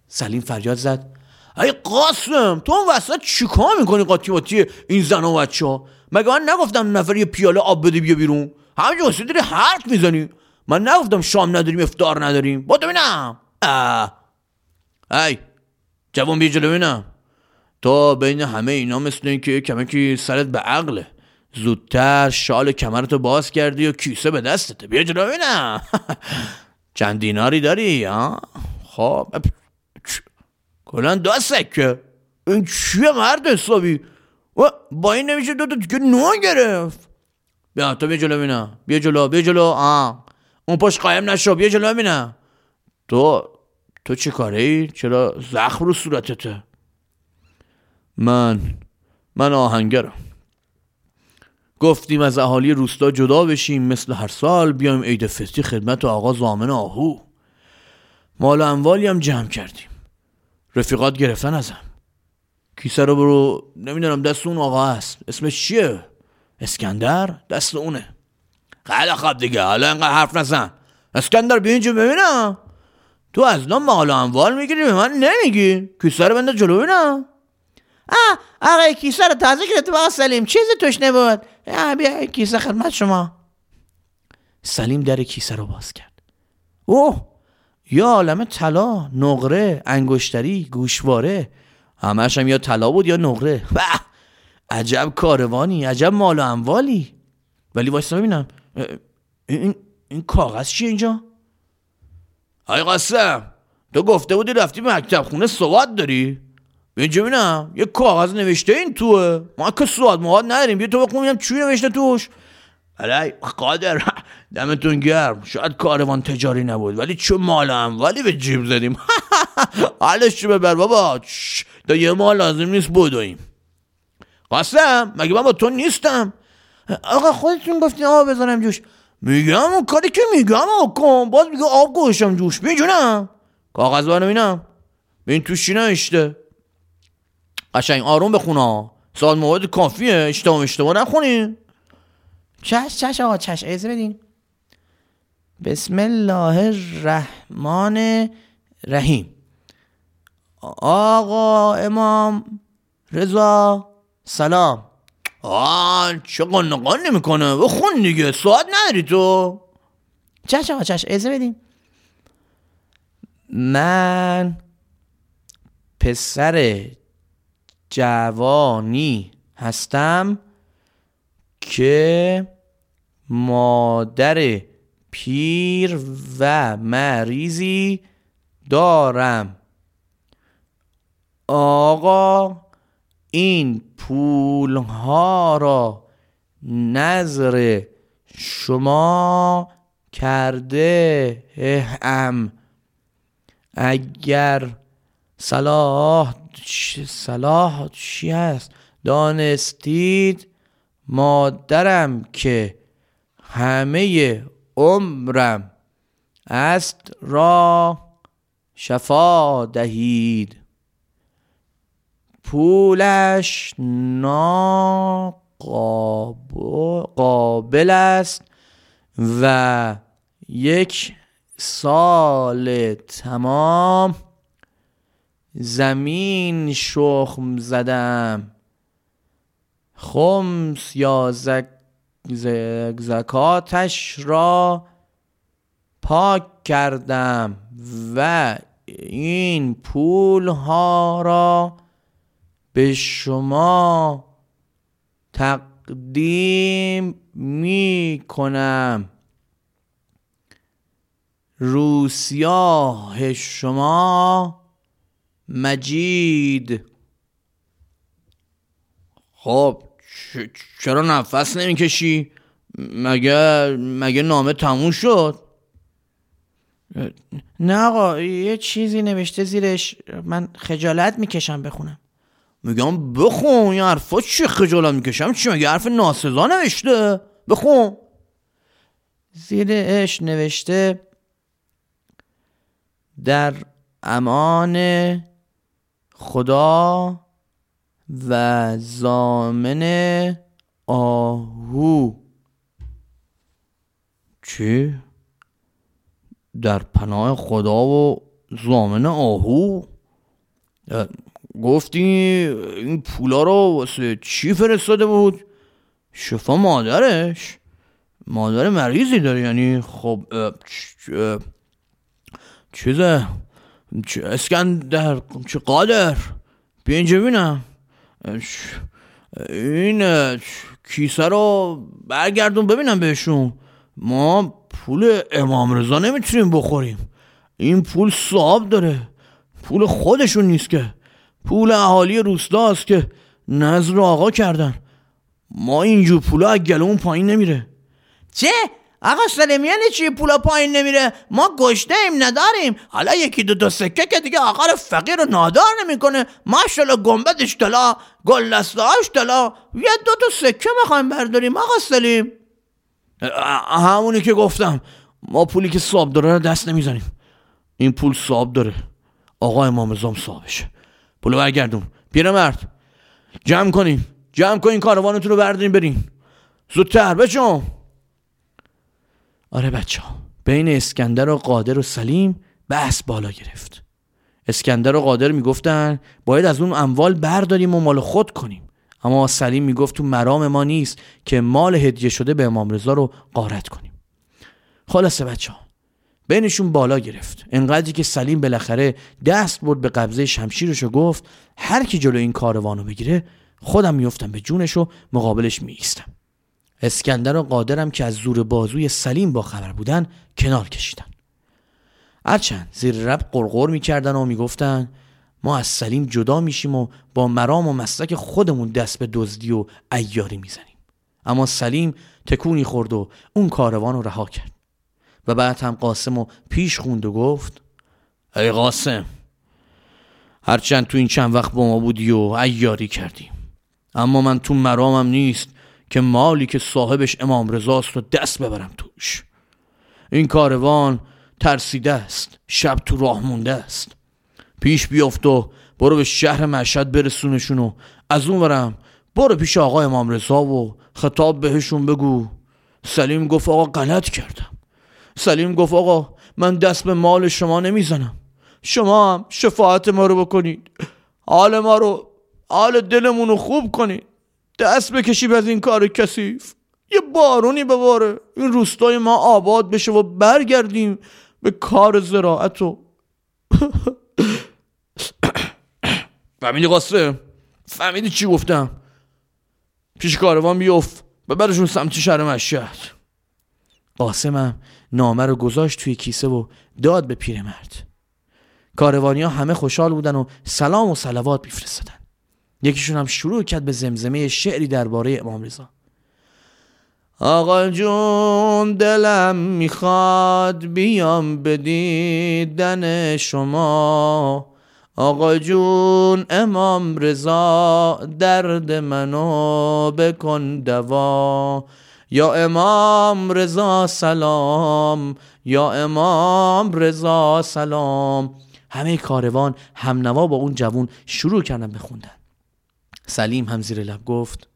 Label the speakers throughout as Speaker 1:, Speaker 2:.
Speaker 1: سلیم فریاد زد ای قاسم، تو اون وسط چیکار میکنی قاطی باطی این زن و بچه ها؟ مگه من نگفتم نفر یه پیاله آب بده بیا بیرون؟ همینجا واسه داری حرف میزنی؟ من نگفتم شام نداریم افطار نداریم؟ با تو بینم ای جوان بیا جلو بینم. تو بین همه اینا مثل این که کمکی سرت به عقله. زودتر شال کمرتو باز کردی و کیسه به دستته. بیا جلو بینم. چند دیناری داری ها؟ خب کلان 2 سکه. این چیه مرد حسابی؟ با این نمیشه 2 تا دیگه نون گرفت. بیا تو بیا جلو بینم. بیا جلو. اون پشت قایم نشو. بیا جلو بینم. تو چی کاره ای؟ چرا زخم رو صورتته؟ من آهنگرم. گفتیم از اهالی روستا جدا بشیم، مثل هر سال بیایم عید فطری خدمت آقا ضامن آهو. مال و اموالی هم جمع کردیم. رفیقات گرفتن ازم. کیسه رو برو نمیدونم دست اون آقا هست. اسمش چیه؟ اسکندر؟ دست اونه. خیلی خواب دیگه، حالا اینقدر حرف نزن. اسکندر بیا اینجا ببینم. تو از نام مال و اموال میگیری به من نمیگی؟ کیسه رو بنده جلو ببینم. آقا کیسه رو تازه گرفتی آقا سلیم، چیزی توش نبود. بیا کیسه خدمت شما. سلیم در کیسه رو باز کرد. اوه، یا عالمه طلا، نقره، انگشتری، گوشواره. همش هم یا طلا بود یا نقره. عجب کاروانی، عجب مال و اموالی. ولی واسه ببینم این کاغذ چیه اینجا؟ آی قاسم، تو گفته بودی رفتی مکتب خونه سواد داری؟ اینجا ببینم یه کاغذ نوشته این توه. ما که سواد مواد نداریم. بیا تو بخون ببینم چی نوشته توش. علی قادر دمتون گرم. شاید کاروان تجاری نبود ولی چه مال اموالی به جیب زدیم. حالش رو ببر بابا. تا یه مال لازم نیست بدویم. قاسم مگه من با تو نیستم؟ آقا خودتون گفتین آب بذارم جوش. میگم اون کاری که میگم کن. باز میگه آب گوشم جوش. میجونم کاغذ برو ببینم ببین توش چی نوشته. قشنگ آروم بخونا. سواد مواد کافیه. اشتباه نخونی. چش آقا چش. اجازه بدین. بسم الله الرحمن الرحیم. آقا امام رضا سلام. چه قنقان نمیکنه. بخون دیگه. سواد نداری تو؟ چش آقا چش. اجازه بدین. من پسر جوانی هستم که مادر پیر و مریضی دارم. آقا این پولها را نذر شما کرده ام. اگر صلاح چی هست دانستید مادرم که همه عمرم است را شفا دهید. پولش ناقابل است و 1 سال تمام زمین شخم زدم. خمس یا زکاتش را پاک کردم و این پول ها را به شما تقدیم می کنم. روسیاه شما مجید. خب چرا نفس نمیکشی؟ مگه نامه تموم شد؟ نه آقا یه چیزی نوشته زیرش، من خجالت میکشم بخونم. میگم بخون. این حرفا چی خجالت میکشم؟ چی مگه حرف ناسزا نوشته؟ بخون. زیرش نوشته در امان خدا و ضامن آهو. چی؟ در پناه خدا و ضامن آهو؟ گفتی این پولا رو واسه چی فرستاده بود؟ شفا مادرش؟ مادر مریضی داره یعنی؟ خب چیزه اسکندر، چه قادر، بیا اینجا ببینم، این کیسه رو برگردون ببینم بهشون. ما پول امام رضا نمیتونیم بخوریم، این پول صاحب داره، پول خودشون نیست که، پول اهالی روستاست که نذر آقا کردن. ما اینجور پولا از گلومون پایین نمیره.
Speaker 2: چه؟ آقا سلیم یعنی چی پولا پایین نمیره؟ ما گشته ایم نداریم، حالا یکی دو سکه که دیگه آقا رو فقیر رو نادار نمیکنه. ماشاءالله گنبدش طلا، گل دسته‌اش طلا، یه دو سکه میخوایم برداریم آقا سلیم.
Speaker 1: همونی که گفتم، ما پولی که صاحب داره رو دست نمیزنیم. این پول صاحب داره، آقا امام رضا صاحبشه. پولو برگردون پیرمرد. جمع کنین کاروانتون رو بردارین برین زودتر بچه‌ها. آره بچه‌ها، بین اسکندر و قادر و سلیم بحث بالا گرفت. اسکندر و قادر میگفتن باید از اون اموال برداریم و مال خود کنیم، اما سلیم میگفت تو مرام ما نیست که مال هدیه شده به امام رضا رو غارت کنیم. خلاصه بچه‌ها بینشون بالا گرفت، انقدری که سلیم بالاخره دست برد به قبضه شمشیرش و گفت هر کی جلو این کاروانو بگیره خودم میافتم به جونش و مقابلش میایستم. اسکندر و قادرم که از زور بازوی سلیم با خبر بودن کنار کشیدن. هرچند زیر لب قرقر میکردن و میگفتن ما از سلیم جدا میشیم و با مرام و مسلک خودمون دست به دزدی و عیاری میزنیم، اما سلیم تکونی خورد و اون کاروان رو رها کرد و بعد هم قاسم رو پیش خوند و گفت ای قاسم، هرچند تو این چند وقت با ما بودی و عیاری کردیم، اما من تو مرامم نیست که مالی که صاحبش امام رضاست رو دست ببرم توش. این کاروان ترسیده است، شب تو راه مونده است. پیش بیافت و برو به شهر مشهد برسونشون و از اون ورم برو پیش آقا امام رضا و خطاب بهشون بگو سلیم گفت آقا غلط کردم. سلیم گفت آقا من دست به مال شما نمیزنم، شما هم شفاعت ما رو بکنید، حال ما رو، حال دلمون رو خوب کنید، دست بکشید از این کار کثیف، یه بارونی بباره، این روستای ما آباد بشه و برگردیم به کار زراعت. و فهمیدی قاسم؟ فهمیدی چی گفتم؟ پیش کاروان بیفت ببرشون سمت شهر مشهد. قاسمم نامه رو گذاشت توی کیسه و داد به پیرمرد. کاروانی ها همه خوشحال بودن و سلام و صلوات میفرستادن. یکیشون هم شروع کرد به زمزمه شعری درباره امام رضا. آقا جون دلم میخواد بیام به دیدن شما، آقا جون امام رضا درد منو بکن دوا، یا امام رضا سلام، یا امام رضا سلام. همه کاروان هم نوا با اون جوون شروع کردن بخوندن. سلیم هم زیر لب گفت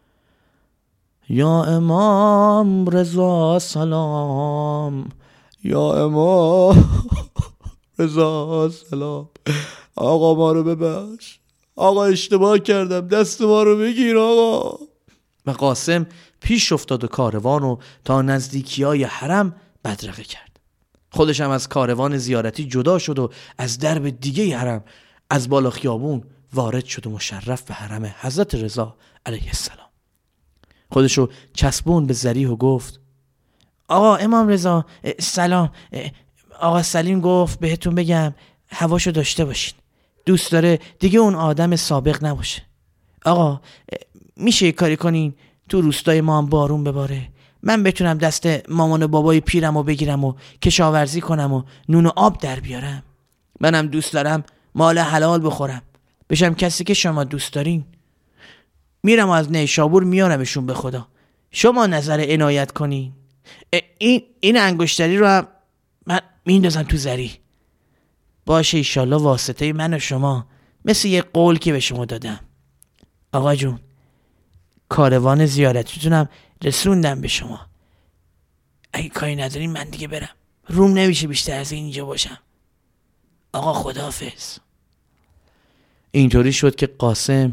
Speaker 1: یا امام رضا سلام، یا امام رضا سلام. آقا ما رو ببخش، آقا اشتباه کردم، دست ما رو بگیر آقا. و قاسم پیش افتاد و کاروان رو تا نزدیکیای حرم بدرقه کرد. خودش هم از کاروان زیارتی جدا شد و از درب دیگه حرم از بالا خیابون وارد شد و مشرف به حرم حضرت رضا علیه السلام. خودشو چسبون به ذریح و گفت آقا امام رضا سلام، آقا سلیم گفت بهتون بگم هواشو داشته باشین، دوست داره دیگه اون آدم سابق نباشه. آقا میشه کاری کنین تو روستای ما هم بارون بباره، من بتونم دست مامان و بابای پیرم رو بگیرم و کشاورزی کنم و نون و آب در بیارم. منم دوست دارم مال حلال بخورم، بشم کسی که شما دوست دارین. میرم و از نیشابور میارمشون به خدا، شما نظر عنایت کنین. این انگشتری رو هم من میندازم تو زری. باشه ایشالله واسطه من و شما، مثل یه قول که به شما دادم. آقا جون کاروان زیارتیتونم رسوندم به شما، اگه کاری ندارین من دیگه برم، روم نمیشه بیشتر از اینجا باشم. آقا خداحافظ. اینطوری شد که قاسم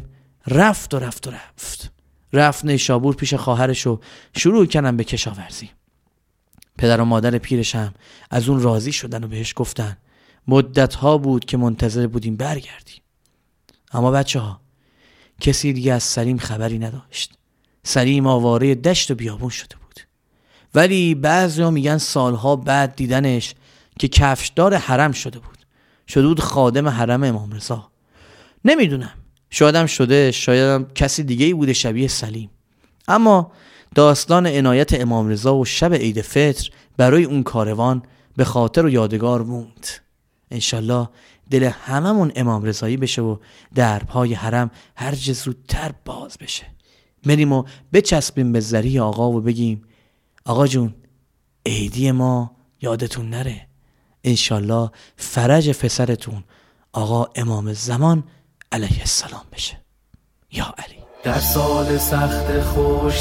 Speaker 1: رفت نیشابور پیش خواهرش و شروع کردن به کشاورزی. پدر و مادر پیرش هم از اون راضی شدن و بهش گفتن مدت‌ها بود که منتظر بودیم برگردی. اما بچه‌ها کسی دیگه از سلیم خبری نداشت. سلیم آواره دشت و بیابون شده بود. ولی بعضیا میگن سالها بعد دیدنش که کفشدار حرم شده بود خادم حرم امام رضا. نمیدونم، شایدم شده، شایدم کسی دیگه‌ای بوده شبیه سلیم. اما داستان عنایت امام رضا و شب عید فطر برای اون کاروان به خاطر و یادگار موند. انشالله دل هممون امام رضایی بشه و درپای حرم هر چه زودتر باز بشه. بریم و بچسبیم به زری آقا و بگیم آقا جون عیدی ما یادتون نره. انشالله فرج پسرتون آقا امام زمان علیه السلام بشه. یا علی.
Speaker 3: در سال سخت خوش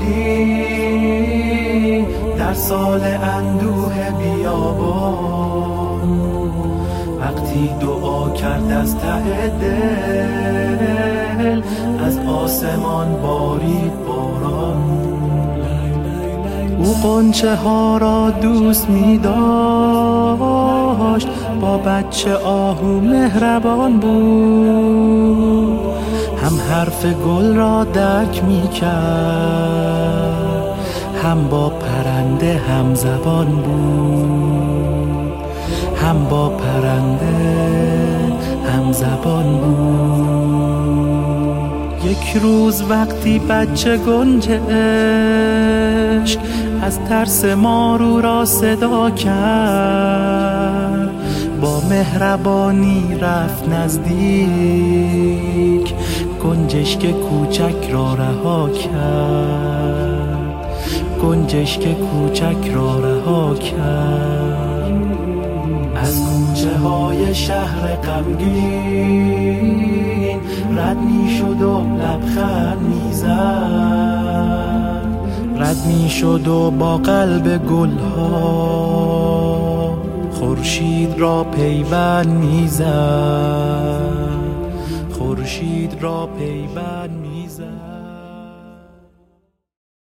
Speaker 3: سالی، در سال اندوه بیابان، وقتی دعا کرد از ته دل، از آسمان بارید باران. او غنچه ها را دوست می داشت، با بچه آهو مهربان بود، هم حرف گل را درک می کرد، هم با پرنده هم زبان بود، هم با پرنده هم زبان بود. یک روز وقتی بچه گنجه عشق از ترس مارو را صدا کرد، با مهربانی رفت نزدیک، گنجشک کوچک را رها کرد، گنجشک کوچک را رها کرد. از کوچه های شهر غمگین رد می شد و لبخند می زد، رد می شد و با قلب گلها خورشید را پیوند می زد، خورشید را پیوند می زد.